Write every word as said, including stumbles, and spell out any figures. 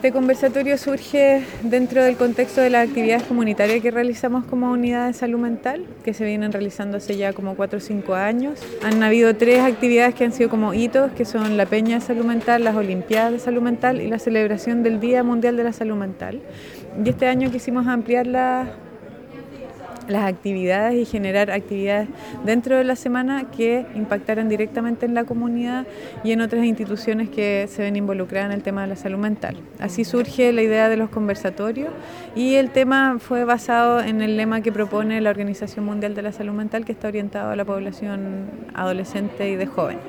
Este conversatorio surge dentro del contexto de las actividades comunitarias que realizamos como unidad de salud mental, que se vienen realizando hace ya como cuatro o cinco años. Han habido tres actividades que han sido como hitos, que son la Peña de Salud Mental, las Olimpiadas de Salud Mental y la celebración del Día Mundial de la Salud Mental. Y este año quisimos ampliar las las actividades y generar actividades dentro de la semana que impactaran directamente en la comunidad y en otras instituciones que se ven involucradas en el tema de la salud mental. Así surge la idea de los conversatorios y el tema fue basado en el lema que propone la Organización Mundial de la Salud Mental, que está orientado a la población adolescente y de jóvenes.